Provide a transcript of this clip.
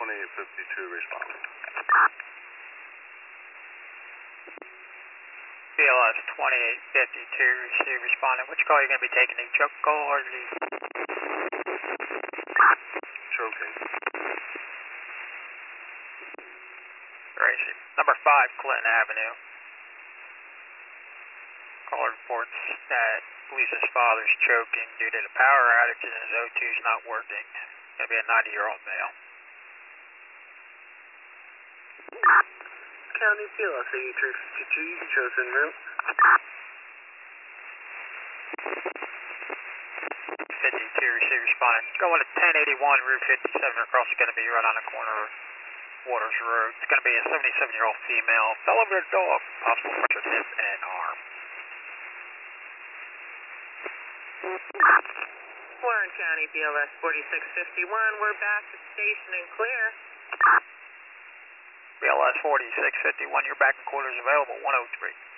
2852 responding. BLS 2852, receive responding. Which call are you going to be taking? The choke call or the... Choking. Gracie. Number 5, Clinton Avenue. Caller reports that believes his father's choking due to the power outage and his O2 is not working. Going to be a 90-year-old male. County BLS 8352, you can choose en route. 52, receive responding. Going to 1081 Route 57 across, going to be right on the corner of Waters Road. It's going to be a 77-year-old female. Fell over a dog. Possible fracture of hip and arm. Warren County BLS 4651, we're back to station and clear. BLS 4651, you're back in quarters available, 103.